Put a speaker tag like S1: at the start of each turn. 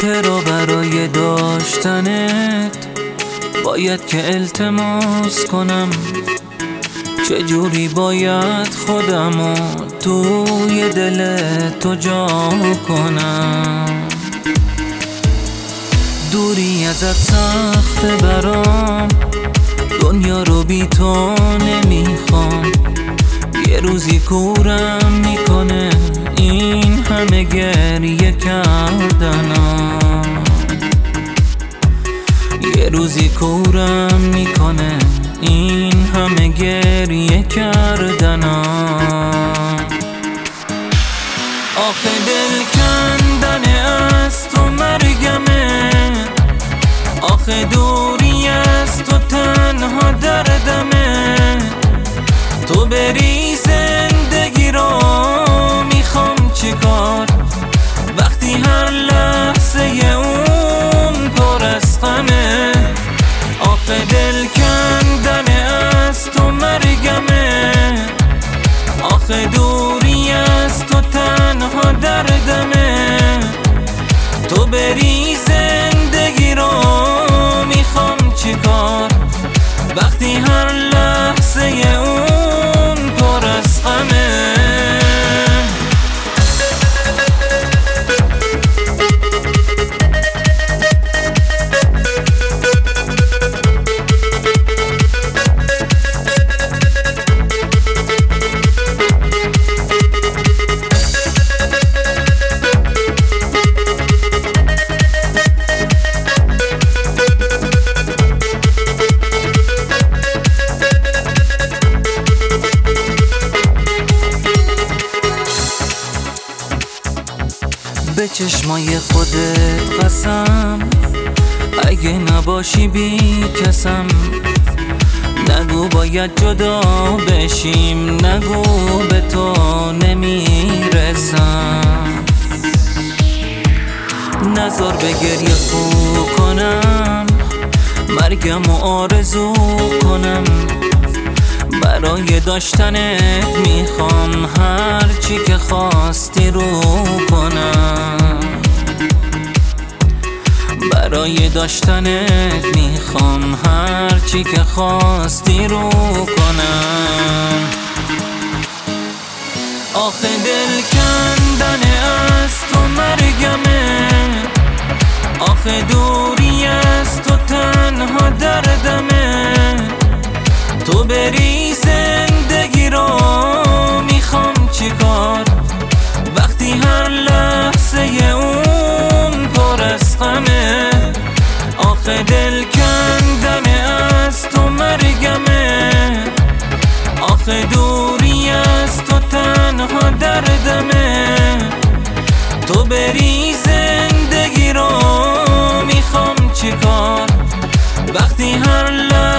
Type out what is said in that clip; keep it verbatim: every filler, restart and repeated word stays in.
S1: چرا برای داشتنت باید که التماس کنم؟ چجوری باید خودمو توی دل تو جا کنم؟ دوری ازت سخته برام، دنیا رو بی تو نمیخوام. یه روزی کورم میکنه این همه گریه کردنم، یه روزی کورم میکنه این همه گریه کردنم. آخه دل کندن از تو مرگمه، آخه دوری از تو تنها دردمه. تو بری زندگی رو میخوام چیکار وقتی هر لحظه اون پر از غمه؟ آخه دل کندن از تو مرگمه، آخه دوری از تو تنها دردمه. تو بری زندگی رو میخوام چیکار وقتی هر لحظه اون پر از غمه؟ به چشمای خودت قسم، اگه نباشی بی کسم. نگو باید جدا بشیم، نگو به تو نمیرسم. نذار به گریه خو کنم، مرگم و آرزو کنم. برای داشتنت میخوام هر چی که خواستی رو کنم، برای داشتنت میخوام هر چی که خواستی رو کنم. آخه دل کندن از تو مرگمه، آخه دوری از تو تنها دردمه. تو بری زندگی رو میخوام چیکار وقتی هر لحظه اون پر از غمه؟ آخه دل کندن از تو مرگمه، آخه دوری از تو تنها دردمه. تو بری زندگی رو میخوام چیکار وقتی هر لحظه